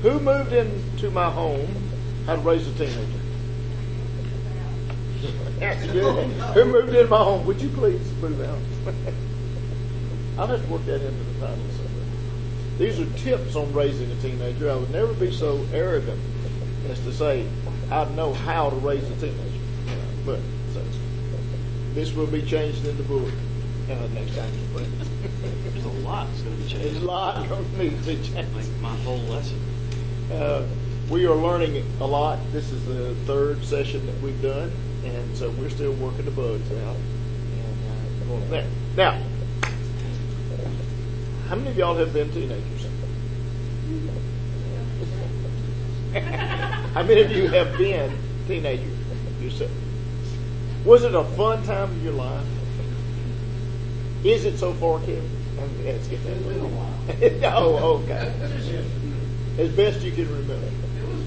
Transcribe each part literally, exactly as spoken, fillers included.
Who moved into my home how to raise a teenager? That's good. Who moved into my home? Would you please move out? I'll have to work that into the title somewhere. These are tips on raising a teenager. I would never be so arrogant as to say I know how to raise a teenager. But so, this will be changed in the book uh, next time you bring it. There's a lot that's going to be changed. There's a lot going to need to be changed. Like my whole lesson. Uh, we are learning a lot. This is the third session that we've done, and so we're still working the bugs out. And uh, going from there. Now, how many of y'all have been teenagers? How many of you have been teenagers yourself? Was it a fun time in your life? Is it so far, Kevin? Let's get that. It's been a while. Oh, okay. As best you can remember. It was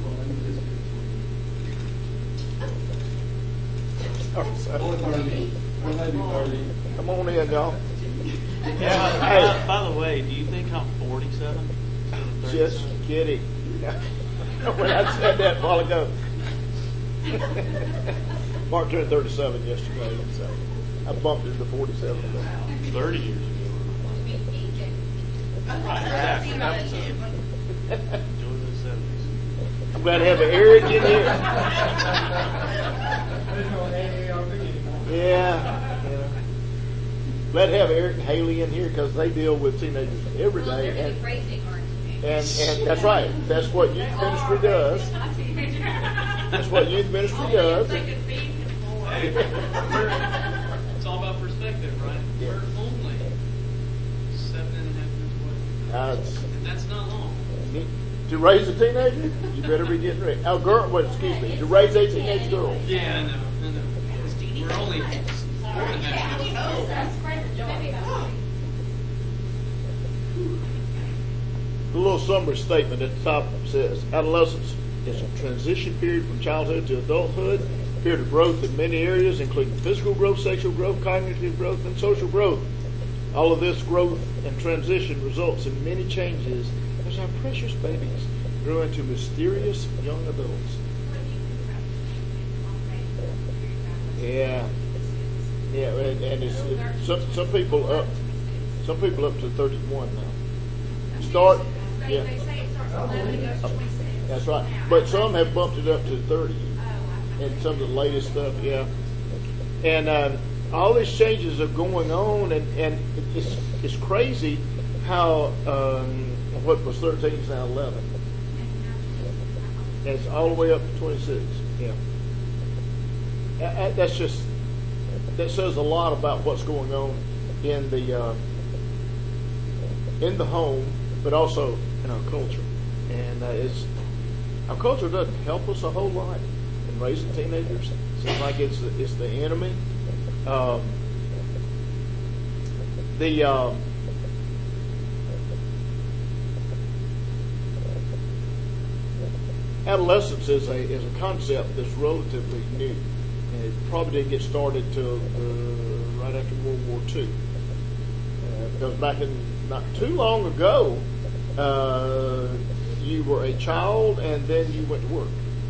fun. Oh, so- Only thirty. Or maybe thirty. Come on in, y'all. Yeah, Hey. by, by the way, do you think I'm forty-seven? Just kidding. When I said that a while ago. Mark turned thirty-seven yesterday, so I bumped it to forty-seven. thirty years ago. Right, exactly. That was a- Enjoy the seventies. I'm glad to have Eric in here. Yeah. yeah. Glad to have Eric and Haley in here because they deal with teenagers every Well, day. they're And, really crazy, aren't you? and, and that's right. That's what youth ministry does. That's what youth ministry does. It's all about perspective, right? Yeah. We're only seven and a half years away. Uh, it's- And that's not long. To raise a teenager, you better be getting ready. Oh, girl, well, excuse me. To raise a teenage girl. Yeah, I know, I know. We're only four and a half years away. The little summary statement at the top says, adolescence is a transition period from childhood to adulthood, a period of growth in many areas, including physical growth, sexual growth, cognitive growth, and social growth. All of this growth and transition results in many changes as our precious babies grow into mysterious young adults. Yeah, yeah, and, and it's, it's some some people up, some people up to thirty-one now. Start, yeah. They say it starts at eleven and goes to twenty-six. That's right. But some have bumped it up to thirty. And some of the latest stuff, yeah. And um, all these changes are going on, and, and it's it's crazy how um, what was thirteen is now eleven. And it's all the way up to twenty-six. Yeah. Uh, uh, That's just, that says a lot about what's going on in the uh, in the home, but also in our culture. And uh, it's our culture doesn't help us a whole lot in raising teenagers. It seems like it's the, it's the enemy. Um, the um, adolescence is a is a concept that's relatively new, and it probably didn't get started till uh, right after World War Two. Uh, because back in not too long ago, uh, you were a child and then you went to work.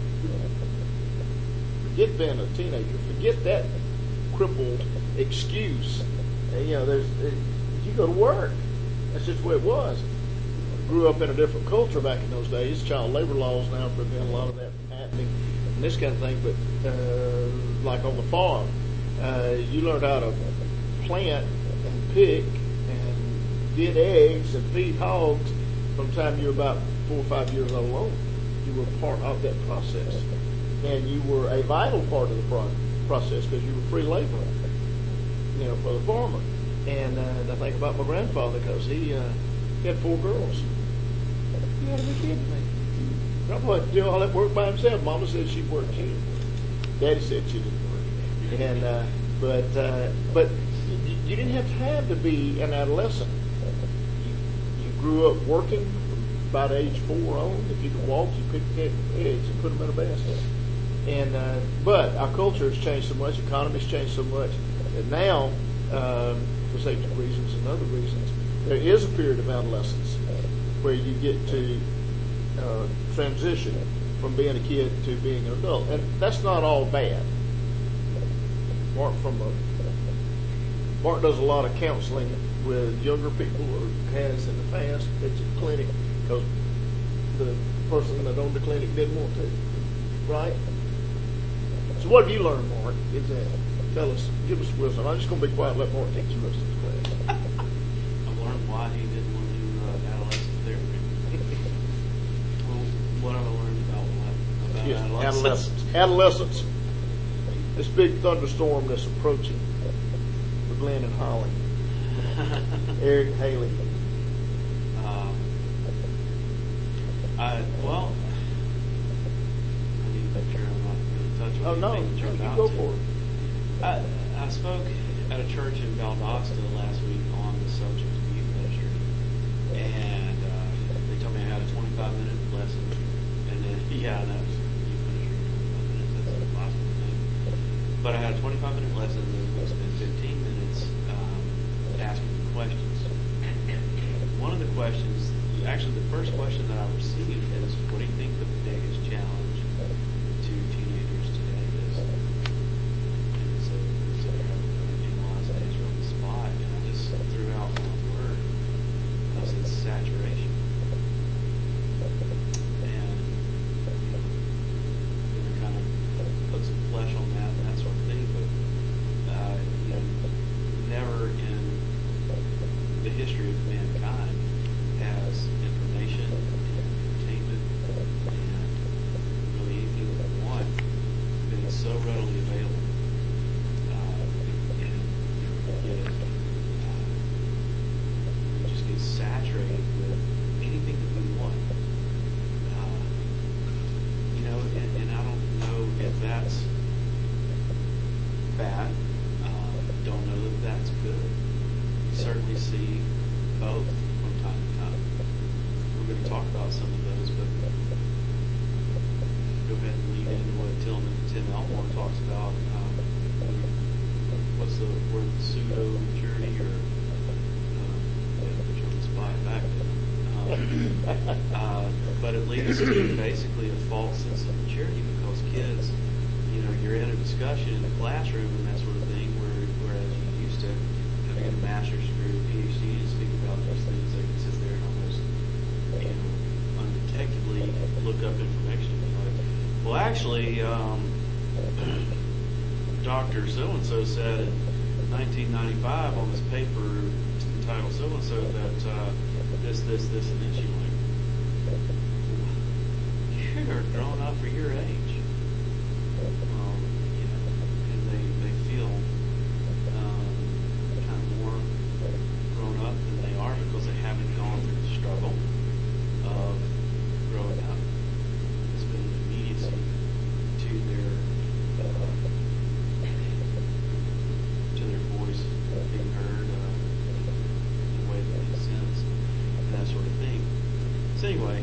Forget being a teenager. Forget that crippled excuse. Uh, you know, there's uh, you go to work. That's just the way it was. Grew up in a different culture back in those days. Child labor laws now prevent a lot of that from happening and this kind of thing. But uh, like on the farm, uh, you learned how to plant and pick and get eggs and feed hogs from the time you were about four or five years old alone. You were part of that process. And you were a vital part of the pro- process because you were free labor, you know, for the farmer. And uh, I think about my grandfather because he, uh, he had four girls. You gotta be kidding me. Grandpa had to do all that work by himself. Mama said she worked. She didn't work. Daddy said she didn't work. And uh, but uh, but you, you didn't have time to be an adolescent. You, you grew up working from about age four on. If you could walk, you picked eggs and put them in a basket. And uh, but our culture has changed so much. Economy's changed so much that now, um, for safety reasons and other reasons, there is a period of adolescence where you get to uh, transition from being a kid to being an adult, and that's not all bad. Mark from a, Mark does a lot of counseling with younger people, or has in the past at the clinic, because the person that owned the clinic didn't want to, right? So what have you learned, Mark? Is that, tell us, give us wisdom. I'm just going to be quiet and let Mark teach the rest of the class. I've learned why he didn't want to do uh, adolescent therapy. Well, what have I learned about what? About Yes, adolescence? adolescence. Adolescence. This big thunderstorm that's approaching for Glenn and Holly. Eric Haley. Um, I, well, I need to make sure I'm not going to touch on Oh, no, anything that you you're about go to. for it. I, I spoke at a church in Valdosta last week on the subject of youth ministry, and uh, they told me I had a twenty-five minute lesson, and then, yeah, that was youth ministry, twenty-five minutes, that's a possible thing. But I had a twenty-five minute lesson, and then we spent fifteen minutes um, asking questions. One of the questions, actually the first question that I received is, what do you think the biggest challenge to teenagers today is? And so, so I analyzed and answered on the spot, and I just threw out one word. I said saturation. And you know, we kind of put some flesh on that and that sort of thing, but uh, you know, never in the history of mankind has information and entertainment and really anything that we want been so readily available. Uh, and you know, we get, uh, we just get saturated with anything that we want. Uh, you know, and, and I don't know if that's bad. Uh, don't know that that's good. We certainly see both from time to time. We're going to talk about some of those, but go ahead and lead into what Tim, Tim Elmore talks about. Um, what's the word, pseudo maturity, or uh, yeah, put you on the spot back then. Um, uh, but it leads to basically a false sense of maturity, because kids, you know, you're in a discussion in the classroom and that sort of thing, where, whereas you used to having a master's degree, a PhD, and speak about these things, they can sit there and almost, you know, undetectably look up information and be like, well, actually, um, Doctor So-and-so said in nineteen ninety-five on this paper entitled So-and-so that uh, this, this, this, and this. You're like, you're grown up for your age. Um, you know, and they, they feel um, kind of more grown up than they are because they haven't gone through the struggle of growing up. There's been an immediacy to their uh, to their voice being heard uh, in a way that makes sense, and that sort of thing. So anyway,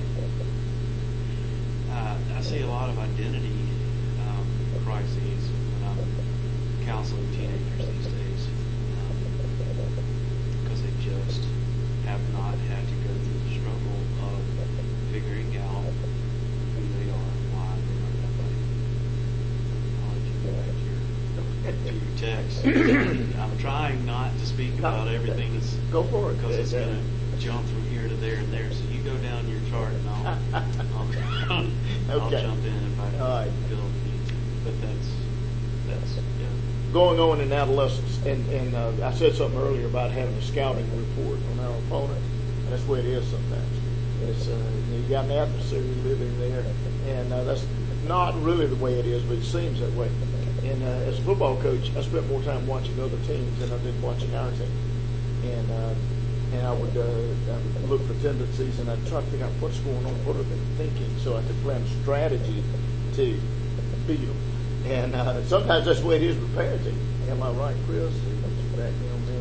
uh, I see a lot of identity um, crises when I'm counseling teenagers these days, um, because they just have not had to go through the struggle of figuring out who they are and why they are that way. I'll let you go back to your, to your text. I'm trying not to speak about everything that's Go for it. because it's going to jump from here to there and there. So you go down your chart, and I'll I'll, I'll Okay. jump in if I All right. feel the need to. But that's that's yeah. Going on in adolescence, and, and uh, I said something earlier about having a scouting report on our opponent. That's the way it is sometimes. It's uh, you got an adversary living there, and uh, that's not really the way it is, but it seems that way. And uh, as a football coach, I spent more time watching other teams than I did watching our team. And uh, and I would, uh, I would look for tendencies, and I'd try to figure out what's going on, what are they thinking, so I could plan a strategy to beat them. And uh, sometimes that's the way it is with parenting. Am I right, Chris? Back me on that.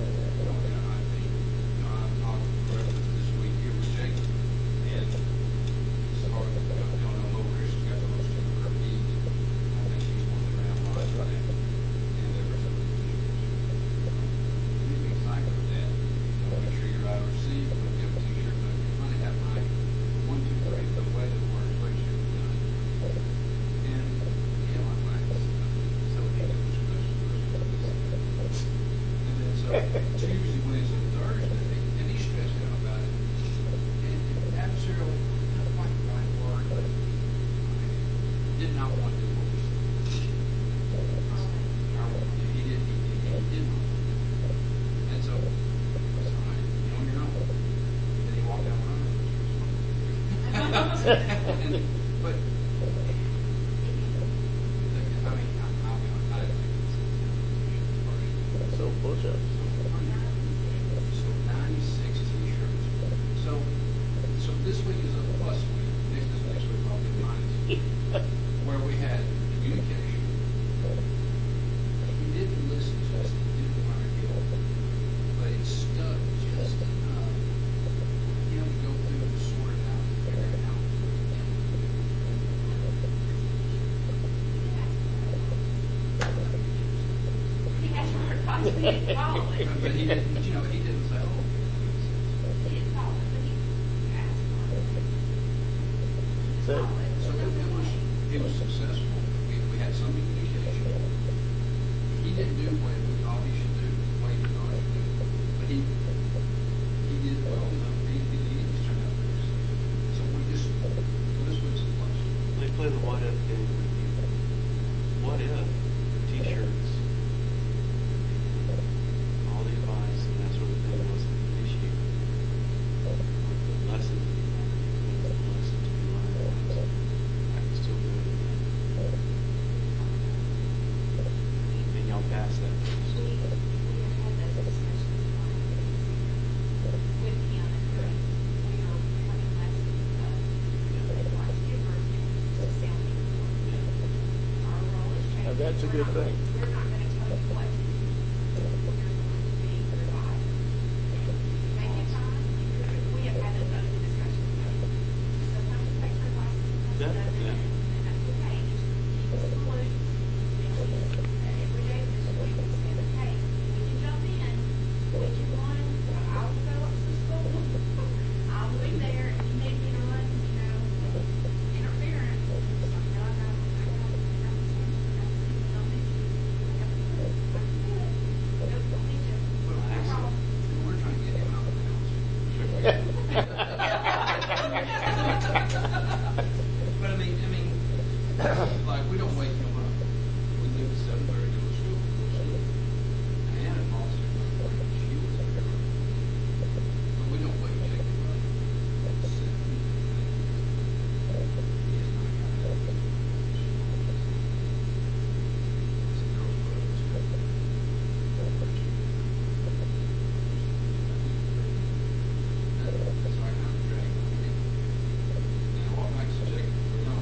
One, two, three, the way that not want to do what we said. He did, he, he, he did not. And so, I said, all right, you on your own. And he walked out running. and, but, I mean, I, I'll be honest, I didn't think it was So push-ups. So ninety-six t-shirts. So, so this week is a plus week. Next, this next week probably a minus week. Where we had communication. He didn't listen to us. He didn't want to hear. But it stuck just enough for him to go through and sort it out and figure it out. He has to work on it. He didn't follow it. But he didn't, you know, he didn't say, oh, He didn't follow it, but he asked for it. So, so it, it was, it was successful. We, we had some communication. He didn't do what we thought he should do, what he thought he should do. But he, he did well enough. He, he, he just turned out very successful. So we just, so this was the question. They play the what if game with you. What if t-shirts, all the advice and that sort of thing was an issue? With the lesson, with the lesson to be learned, I can still do it again. And y'all pass that. We, we have had those discussions with him, and we we are having lessons of like givers to sounding board. Our role is changing. Now, that's a good We're not- thing. We're not gonna tell you what to do. We're going to be your guide. Take your time. We have had those other discussions. Sometimes it takes advice, sometimes it Yeah, doesn't, yeah. and that's okay. Just keep us in the loop. And we, every day this week, we say, okay, we can jump in, we can run, I'll go up to school, I'll be there, if you need me to run, you know, interference. It's like, no, I got, I got, I got the same, I got the same, don't need you. I got the good, I can do it. Don't, don't need you. But No problem. we're trying to get him out of the house. But I mean, I mean, like, we don't wake him up. We leave at seven thirty, go to school, go to school. And Anna falls asleep, like, she was there. But we don't wake, take him up. at seven. He has not got up. It's a girl's club, it's good. That's why I kind of drag him. And I walk back to check it. No.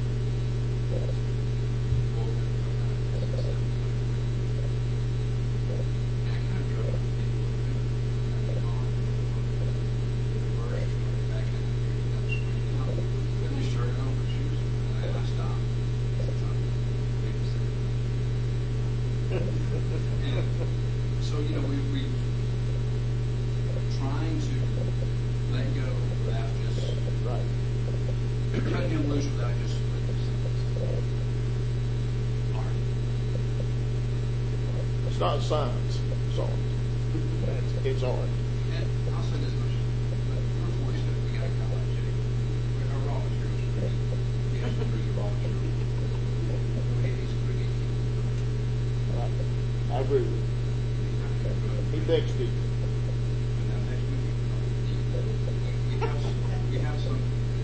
So, you know, we, we trying to let go without just right. cutting him loose without just splitting himself. Art. It's not science, it's art. It's, it's art. And I'll say this much, but we're fortunate we got a guy like Jake. Our raw materials are pretty, we have some pretty good raw materials. He's pretty, Right. I agree with you. he's not good, but. He thinks deep. And then next week, we have, we have some.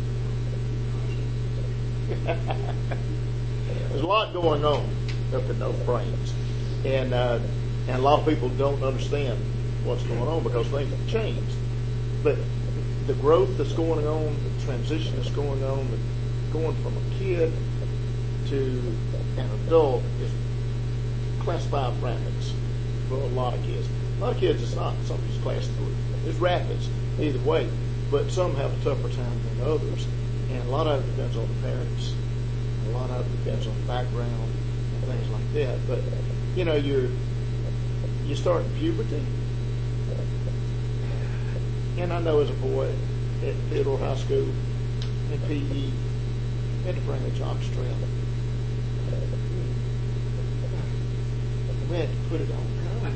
There's a lot going on up in those brains, and uh, and a lot of people don't understand what's going on because things have changed. But the growth that's going on, the transition that's going on, the going from a kid to an adult is class five rapids for a lot of kids. A lot of kids, it's not. Some is class three. It's rapids either way, but some have a tougher time than others, and a lot of it depends on the parents. A lot of it depends on the background and things like that. But you know, you're you start puberty, and I know as a boy at Theodore High School in P E, had to bring a jock strap. We had to put it on.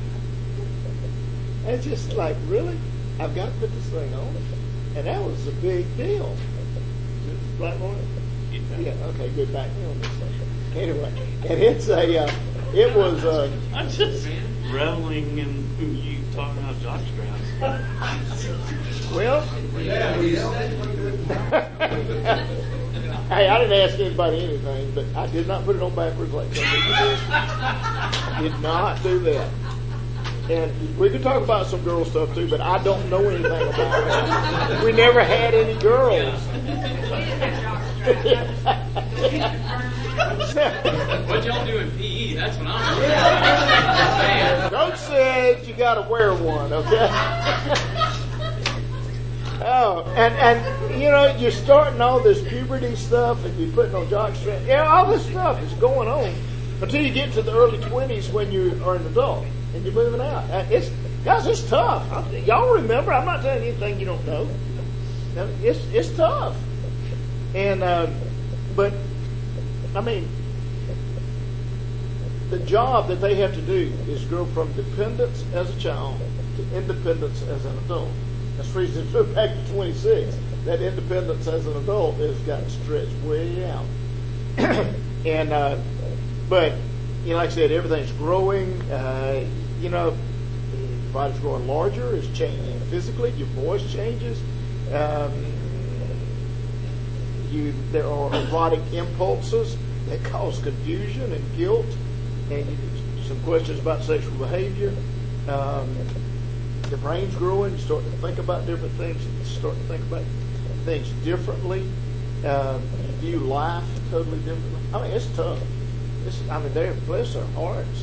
It's just like, really? I've got to put this thing on? And that was a big deal. Right, Lauren? Yeah. yeah, okay, good. Back me on this thing. Anyway, and it's a, uh, it was. Uh, I'm just reveling in you talking about jockstraps. well, hey, I didn't ask anybody anything, but I did not put it on backwards like some people did. I did not do that. And we could talk about some girl stuff too, but I don't know anything about it. We never had any girls. What y'all do in P E? That's what I'm doing. Coach said you got to wear one, okay? Oh, and and you know you're starting all this puberty stuff, and you're putting on jockstrap. Yeah, all this stuff is going on until you get to the early twenties when you are an adult and you're moving out. It's guys, it's tough. I, y'all remember? I'm not telling you anything you don't know. It's it's tough, and uh, but I mean, the job that they have to do is go from dependence as a child to independence as an adult. That's the reason to back to twenty-six. That independence as an adult has gotten stretched way out. and uh, but you know, like I said, everything's growing. Uh, you know, the body's growing larger. It's changing physically. Your voice changes. Um, you there are erotic impulses that cause confusion and guilt, and you, some questions about sexual behavior. Um, the brain's growing. You start to think about different things. You start to think about things differently. Um, you view life totally differently. I mean, it's tough. It's, I mean, they bless their hearts.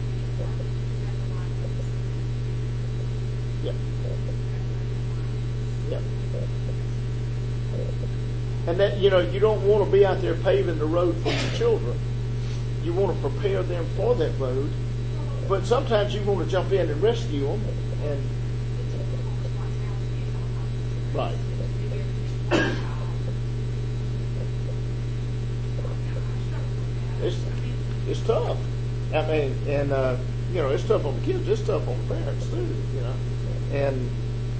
Yeah. Yeah. And that, you know, you don't want to be out there paving the road for your children. You want to prepare them for that road. But sometimes you want to jump in and rescue them. And right. It's it's tough. I mean, and uh, you know, it's tough on the kids. It's tough on the parents too. You know, and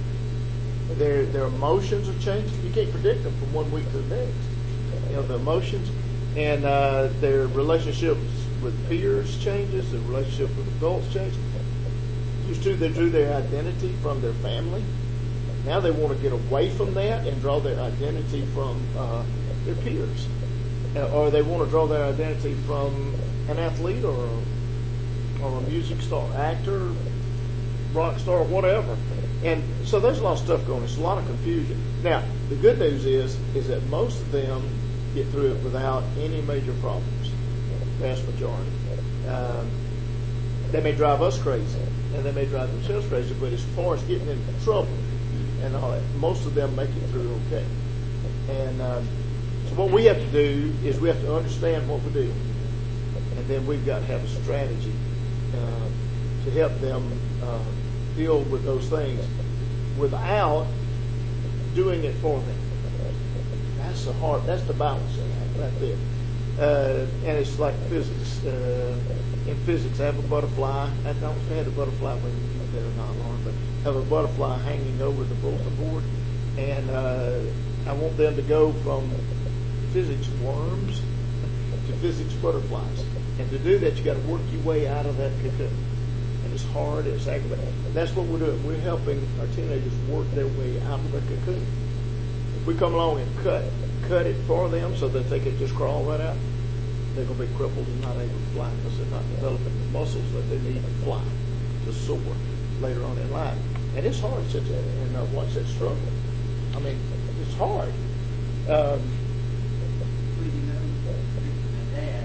their their emotions are changing. You can't predict them from one week to the next. You know, the emotions and uh, their relationships with peers changes. Their relationship with adults changes. Used to, they drew their identity from their family. Now they want to get away from that and draw their identity from uh, their peers. Uh, or they want to draw their identity from an athlete or a, or a music star, actor, rock star, whatever. And so there's a lot of stuff going on. There's a lot of confusion. Now, the good news is is that most of them get through it without any major problems, vast majority. Um, they may drive us crazy, and they may drive themselves crazy, but as far as getting into trouble and all that, most of them make it through okay. And um, so what we have to do is we have to understand what we're doing, and then we've got to have a strategy uh, to help them uh, deal with those things without doing it for them. That's the hard. That's the balancing act right there. Uh, and it's like physics. Uh, in physics, I have a butterfly. I don't know if I had a butterfly when you did or not, Lauren, but I have a butterfly hanging over the bulletin board, and uh, I want them to go from physics worms to physics butterflies. And to do that, you got to work your way out of that cocoon. And it's hard, it's aggravating. That's what we're doing. We're helping our teenagers work their way out of the cocoon. If we come along and cut cut it for them so that they can just crawl right out, they're going to be crippled and not able to fly because they're not developing the muscles that they need to fly, to soar later on in life. And it's hard to sit there and uh, watch that struggle. I mean, it's hard. Um, Well, you know, my dad,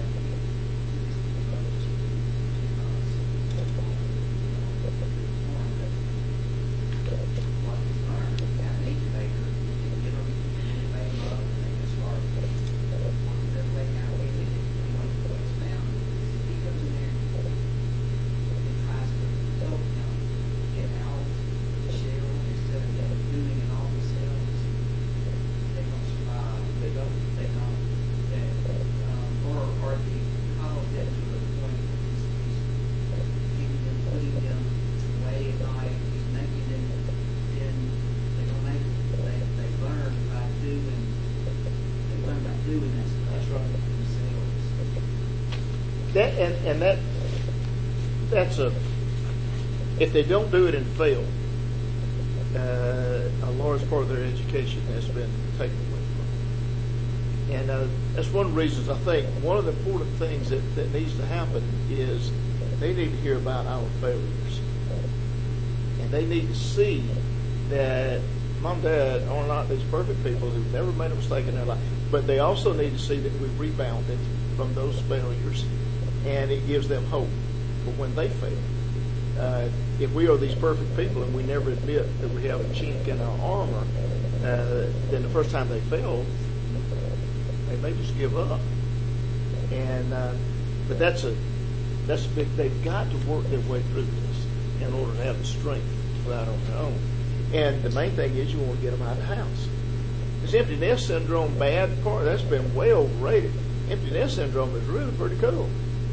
what he's learned, he got an incubator, you can get them, incubate them up, and they can start, once they're laid out with it, and when he puts down, he goes in there and tries to help them get out the shell instead of them doing it all themselves. They don't survive, they don't, they don't, that, um, or, or the college that to the point that he's, he's getting them, putting them away at night, he's making them, then they don't make it, they, they learn by doing, they learn by doing that stuff. That and, and that that's a if they don't do it and fail, uh, a large part of their education has been taken away from them. And uh, that's one of the reasons I think one of the important things that, that needs to happen is they need to hear about our failures. And they need to see that mom and dad are not these perfect people who've never made a mistake in their life. But they also need to see that we've rebounded from those failures, and it gives them hope for when they fail. Uh, if we are these perfect people and we never admit that we have a chink in our armor, uh, then the first time they fail, they may just give up. And uh, but that's a that's a big. They've got to work their way through this in order to have the strength to go out on their own. And the main thing is you want to get them out of the house. This empty nest syndrome bad part that's been way overrated. Empty nest syndrome is really pretty cool.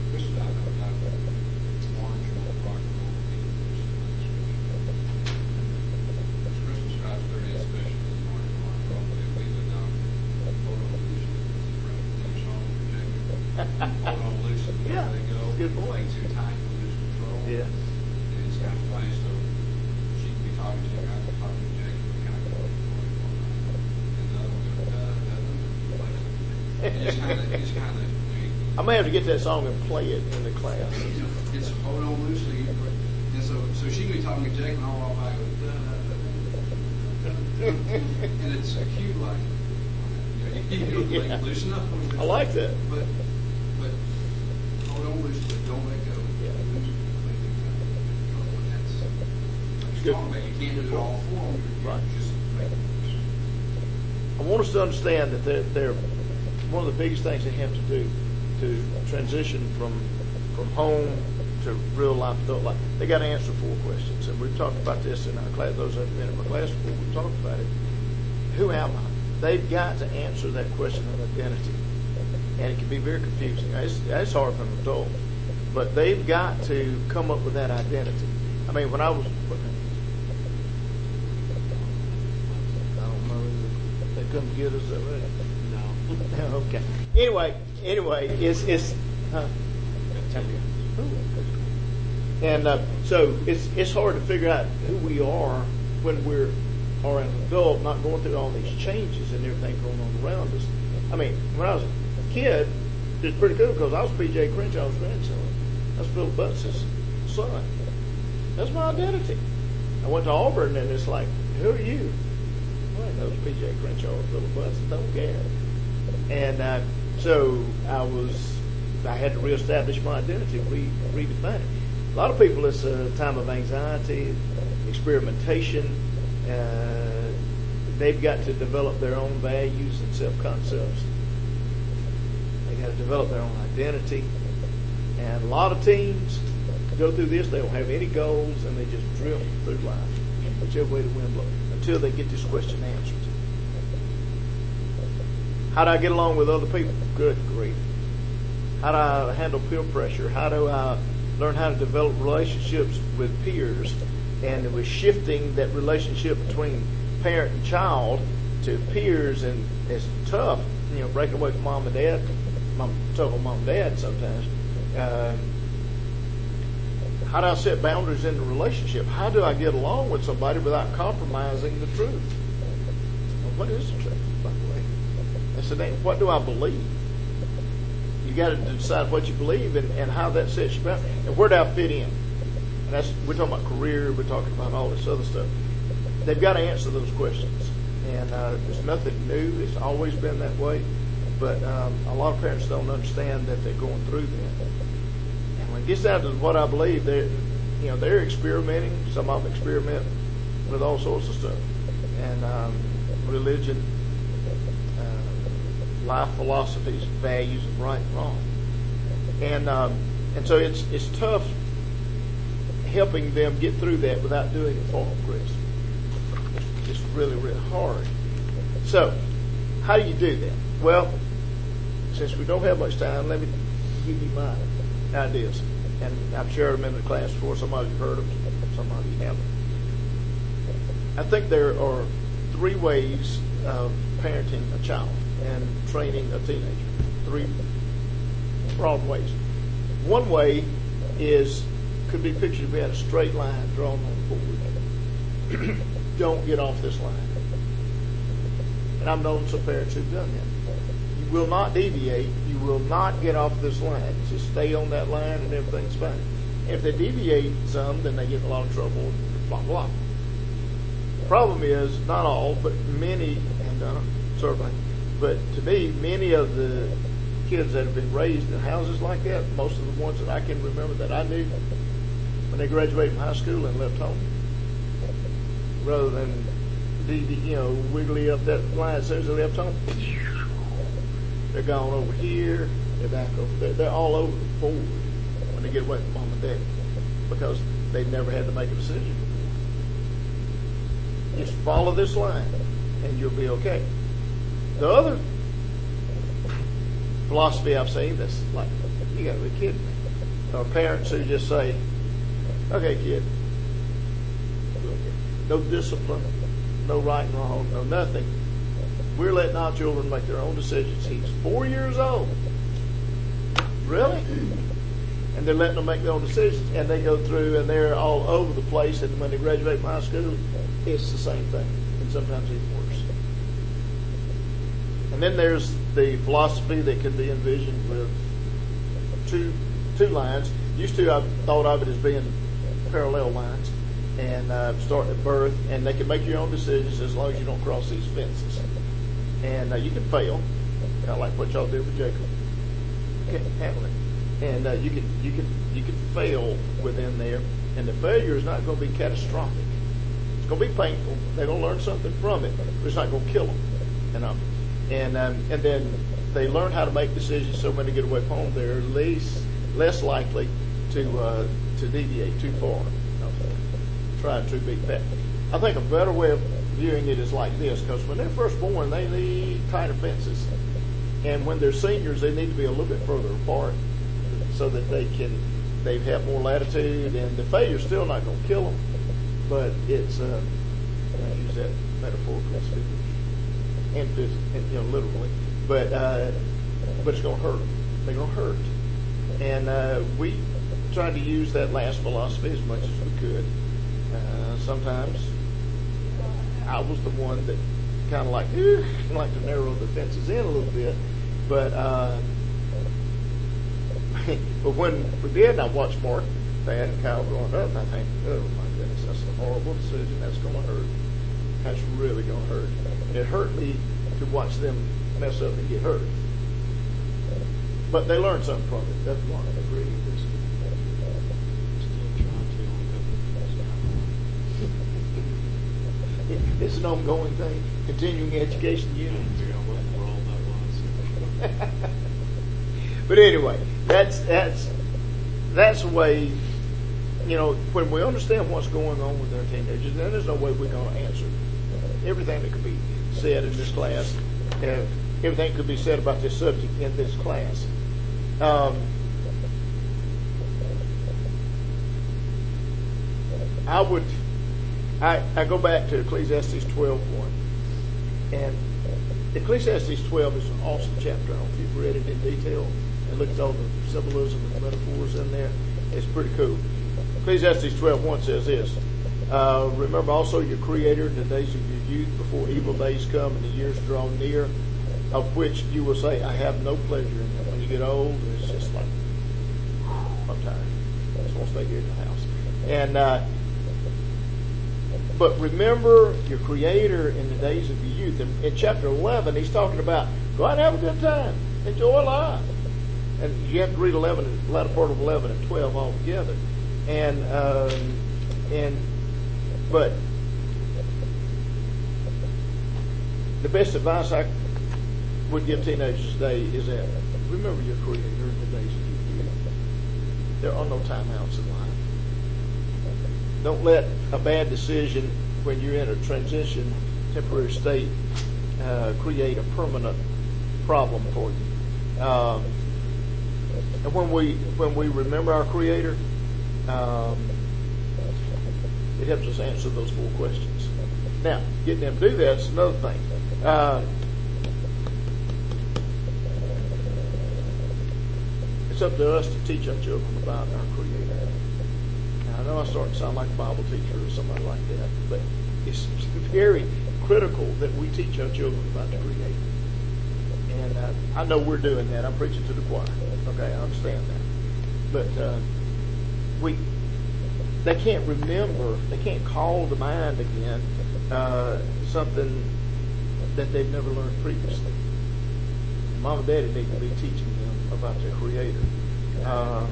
Yeah, good point. Playing too tight and lose control. Yeah. And it's kind of funny. So she can be talking to Jake, I can be talking to Jake, and we kind of go and the other one goes, da, da, da, da. And it's kind of, it's kind of. I may have to get that song and play it in the class. You know, it's hold on loosely, and so so she can be talking to Jake, and all while I go, da, da, da, da, da, da. And it's a cute like, you know, you know, like loosen up. I like that. But but hold on loosely, don't let go. Yeah. That's Good. strong, but you can't do it all for them. You're Right. just making it. I want us to understand that they're, they're one of the biggest things they have to do to transition from from home to real life adult life. They got to answer four questions, and we've talked about this in our class. Those that have been in my class before, we've talked about it. Who am I? They've got to answer that question of identity, and it can be very confusing. It's, it's hard for an adult, but they've got to come up with that identity. I mean, when I was, I don't know, they couldn't get us that way. No. Okay. Anyway, anyway, it's it's. Huh? And uh, so it's it's hard to figure out who we are when we're are an adult, not going through all these changes and everything going on around us. I mean, when I was a kid, it was pretty cool because I was P J Crenshaw's grandson. I was Phil Butts' son. That's my identity. I went to Auburn, and it's like, who are you? Well, I know it's P J Crenshaw or Phil Butts. Don't care. And uh, so I was, I had to reestablish my identity, re, redefine it. A lot of people, it's a time of anxiety, experimentation. Uh, they've got to develop their own values and self-concepts. They got to develop their own identity. And a lot of teens go through this, they don't have any goals, and they just drift through life, whichever way the wind blows, until they get this question answered. How do I get along with other people? Good grief. How do I handle peer pressure? How do I learn how to develop relationships with peers? And it was shifting that relationship between parent and child to peers, and it's tough, you know, breaking away from mom and dad. Mom, tough on mom and dad sometimes. Um, how do I set boundaries in the relationship? How do I get along with somebody without compromising the truth? Well, what is the truth, by the way? That's the name. What do I believe? You got to decide what you believe and, and how that sets you bound, and where do I fit in? And that's, we're talking about career. We're talking about all this other stuff. They've got to answer those questions, and uh, there's nothing new. It's always been that way, but um, a lot of parents don't understand that they're going through that. And when it gets down to what I believe, they're, you know, they're experimenting. Some of them experiment with all sorts of stuff, and um, religion, uh, life philosophies, values of right and wrong, and um, and so it's it's tough helping them get through that without doing it for them, Chris. It's just really, really hard. So, how do you do that? Well, since we don't have much time, let me give you my ideas. And I'm sure I'm in the class before. Some of you heard them, some of you haven't. I think there are three ways of parenting a child and training a teenager. three broad ways. One way is could be pictured to be a straight line drawn on the board. Don't get off this line. And I've known some parents who've done that. You will not deviate. You will not get off this line. Just stay on that line and everything's fine. If they deviate some, then they get in a lot of trouble and blah, blah. The problem is, not all, but many have done it, certainly. But to me, many of the kids that have been raised in houses like that, most of the ones that I can remember that I knew, when they graduated from high school and left home, rather than you know wiggly up that line as soon as they left home, they're gone over here, they're back over there, they're all over the board when they get away from mom and dad because they never had to make a decision. Just follow this line and you'll be okay. The other philosophy I've seen that's like, you gotta be kidding me. Or parents who just say, okay, kid, no discipline, no right and wrong, no nothing. We're letting our children make their own decisions. He's four years old. Really? And they're letting them make their own decisions. And they go through and they're all over the place. And when they graduate from high school, it's the same thing. And sometimes even worse. And then there's the philosophy that can be envisioned with two two lines. Used to, I thought of it as being parallel lines, and uh, start at birth, and they can make your own decisions as long as you don't cross these fences. And uh, you can fail, kind of like what y'all did with Jacob. Can't handle it, and uh, you can you can you can fail within there, and the failure is not going to be catastrophic. It's going to be painful. They're going to learn something from it, but it's not going to kill them. You know, and um, and then they learn how to make decisions. So when they get away from home, they're least less likely to uh, to deviate too far. Trying to beat that. I think a better way of viewing it is like this, because when they're first born, they need tighter fences. And when they're seniors, they need to be a little bit further apart so that they can, they have more latitude, and the failure's still not going to kill them, but it's, uh, I use that metaphorically speaking, and physically, you know, literally, but, uh, but it's going to hurt them. They're going to hurt. And uh, we tried to use that last philosophy as much as we could. Uh, sometimes I was the one that kind of like, eh, like to narrow the fences in a little bit, but uh, but when we did, I watched Mark, Thad, and Kyle growing up, and I think, oh my goodness, that's a horrible decision. That's going to hurt. That's really going to hurt. And it hurt me to watch them mess up and get hurt. But they learned something from it. That's one I agree with this. It's an ongoing thing. Continuing education unit. But anyway, that's that's that's the way. You know, when we understand what's going on with our teenagers, then there's no way we're going to answer everything that could be said in this class. Uh, everything could be said about this subject in this class. Um, I would. I, I go back to Ecclesiastes twelve one, and Ecclesiastes twelve is an awesome chapter. I don't know if you've read it in detail and looked at all the symbolism and the metaphors in there. It's pretty cool. Ecclesiastes twelve one says this, uh, remember also your Creator in the days of your youth, before evil days come and the years draw near, of which you will say, I have no pleasure in them. When you get old, it's just like, I'm tired. I just want to stay here in the house. And uh, But remember your Creator in the days of your youth. In, in chapter eleven, he's talking about go out and have a good time, enjoy life. And you have to read eleven, the latter part of eleven and twelve all together. And um, and but the best advice I would give teenagers today is that remember your Creator in the days of your youth. There are no timeouts in life. Don't let a bad decision when you're in a transition, temporary state, uh, create a permanent problem for you. Um, and when we when we remember our Creator, um, it helps us answer those four questions. Now, getting them to do that is another thing. Uh, it's up to us to teach our children about our Creator. Now, I know I'm starting to sound like a Bible teacher or somebody like that, but it's very critical that we teach our children about the Creator. And uh, I know we're doing that. I'm preaching to the choir. Okay, I understand that. But uh, we, they can't remember, they can't call to mind again uh, something that they've never learned previously. Mom and Daddy need to be teaching them about their Creator. Uh,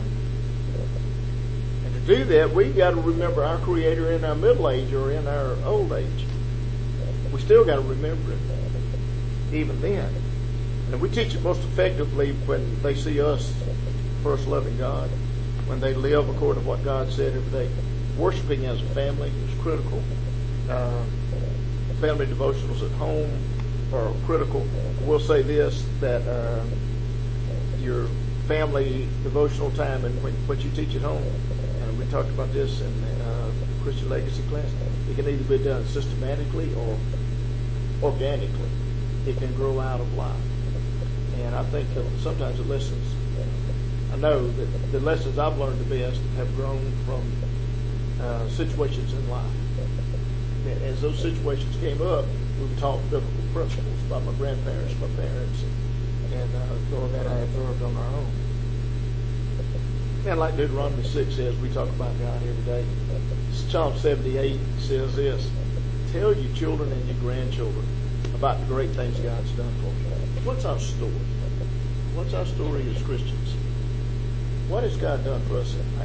and to do that, we've got to remember our Creator in our middle age or in our old age. We still got to remember it, even then. And we teach it most effectively when they see us first loving God, when they live according to what God said every day. Worshiping as a family is critical. Uh, family devotionals at home are critical. We'll say this, that uh, your family devotional time and what you teach at home, and we talked about this in the uh, Christian Legacy class, it can either be done systematically or organically. It can grow out of life. And I think that sometimes the lessons, I know that the lessons I've learned the best have grown from uh, situations in life. As those situations came up, we were taught biblical principles by my grandparents, my parents, and, and uh, knowing that I observed on our own. And like Deuteronomy six says, we talk about God every day. Psalm seventy-eight says this: tell your children and your grandchildren about the great things God's done for you. What's our story? What's our story as Christians? What has God done for us in the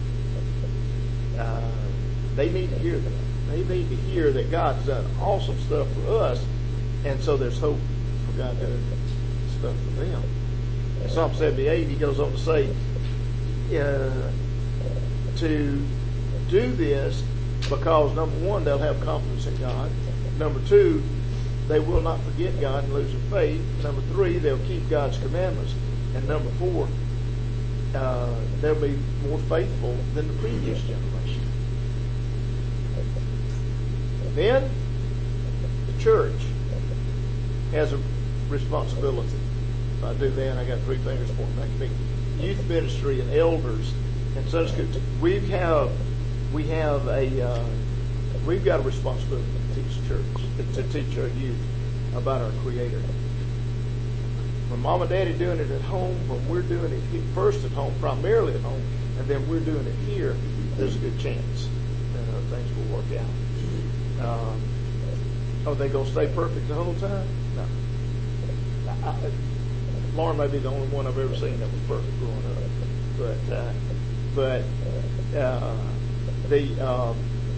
past? Uh, they need to hear that. They need to hear that God's done awesome stuff for us, and so there's hope for God doing stuff for them. In Psalm seventy-eight, he goes on to say, uh, to do this because, number one, they'll have confidence in God. Number two, they will not forget God and lose their faith. Number three, they'll keep God's commandments. And number four, uh, they'll be more faithful than the previous generation. Then, the church has a responsibility. If I do that, I got three fingers pointing back at me. Youth ministry and elders and Sunday school. We have, we have a, uh, we've got a responsibility to teach church, to teach our youth about our Creator. When Mom and Daddy doing it at home, when we're doing it first at home, primarily at home, and then we're doing it here, there's a good chance uh, things will work out. Um, are they going to stay perfect the whole time? No. I, I, Lauren may be the only one I've ever seen that was perfect growing up, but uh, but uh, the um,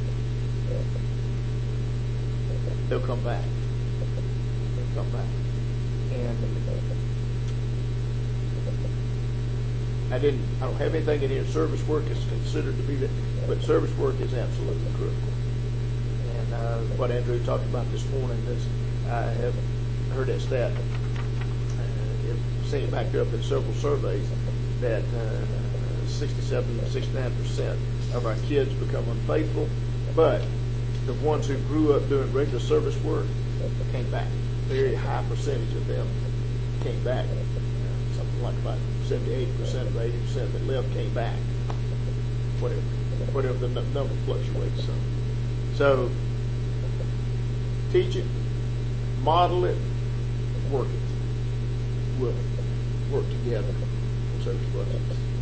they'll come back. They'll come back, and I didn't. I don't have anything in here. Service work is considered to be that, but service work is absolutely critical. And uh, what Andrew talked about this morning is, I have heard that stat. Seen it backed up in several surveys that uh, sixty-seven, sixty-nine percent of our kids become unfaithful, but the ones who grew up doing regular service work came back. A very high percentage of them came back. Uh, something like about seventy-eight percent or eighty percent that left came back. Whatever, whatever the n- number fluctuates. So, so teach it, model it, work it. We'll work together. Service blessings.